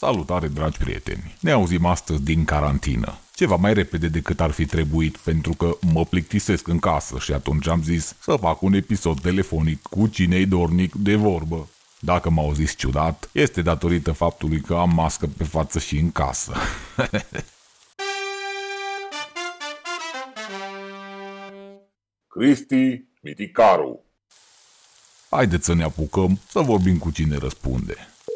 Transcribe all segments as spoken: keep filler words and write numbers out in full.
Salutare, dragi prieteni! Ne auzim astăzi din carantină. Ceva mai repede decât ar fi trebuit, pentru că mă plictisesc în casă și atunci am zis să fac un episod telefonic cu cine-i dornic de vorbă. Dacă m-au auzit ciudat, este datorită faptului că am mască pe față și în casă. Cristi Miticaru. Haideți să ne apucăm să vorbim cu cine răspunde.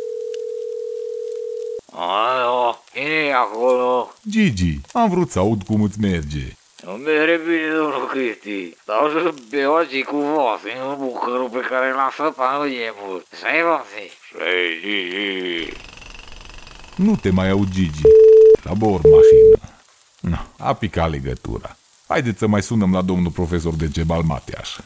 Alo, cine e acolo? Gigi, am vrut să aud cum îți merge. Nu merge bine, domnul Cristi. Stau să beau aici cu voase în bucărul pe care l-am săpat în iepuri. Să-i voase. Să-i Gigi. Nu te mai aud, Gigi. Labor mașină. Na, a picat legătura. Haideți să mai sunăm la domnul profesor Decebal Mateaș.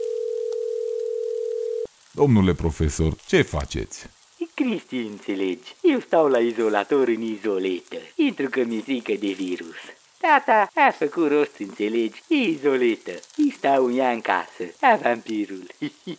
Domnule profesor, ce faceți? Cristi, înțelegi, eu stau la izolator în izoletă, pentru că mi-e frică de virus. Tata a făcut rost, înțelegi, izoletă, îi stau în ea în casă, a vampirul.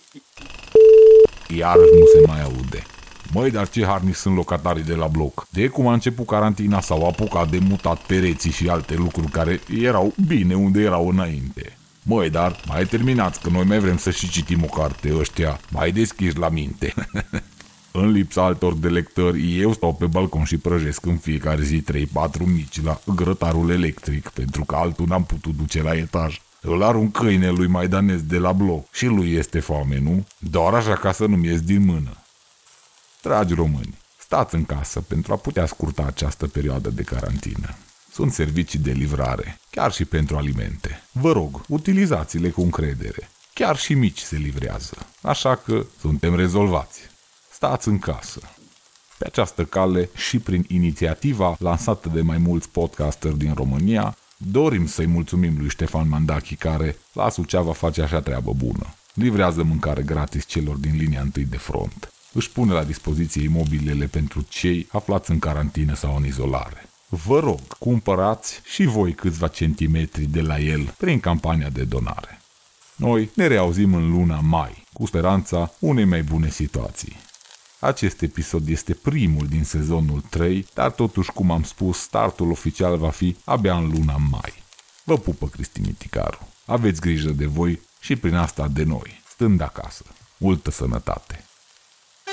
Iarăși nu se mai aude. Măi, dar ce harnici sunt locatarii de la bloc. De cum a început carantina s-au apucat de mutat pereții și alte lucruri care erau bine unde erau înainte. Măi, dar mai terminați, că noi mai vrem să și citim o carte ăștia, mai deschiși la minte. În lipsa altor delectări, eu stau pe balcon și prăjesc în fiecare zi trei patru mici la grătarul electric, pentru că altul n-am putut duce la etaj. Îl arunc câine lui maidanez de la bloc și lui este foame, nu? Doar așa ca să nu-mi ies din mână. Dragi români, stați în casă pentru a putea scurta această perioadă de carantină. Sunt servicii de livrare, chiar și pentru alimente. Vă rog, utilizați-le cu încredere. Chiar și mici se livrează, așa că suntem rezolvați. Stați în casă. Pe această cale și prin inițiativa lansată de mai mulți podcasteri din România, dorim să-i mulțumim lui Ștefan Mandachi care la Suceava face așa treabă bună. Livrează mâncare gratis celor din linia întâi de front. Își pune la dispoziție imobilele pentru cei aflați în carantină sau în izolare. Vă rog, cumpărați și voi câțiva centimetri de la el prin campania de donare. Noi ne reauzim în luna mai, cu speranța unei mai bune situații. Acest episod este primul din sezonul trei, dar totuși, cum am spus, startul oficial va fi abia în luna mai. Vă pupă Cristi Miticaru. Aveți grijă de voi și prin asta de noi, stând acasă. Multă sănătate!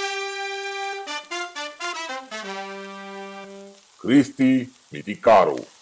Cristi Miticaru.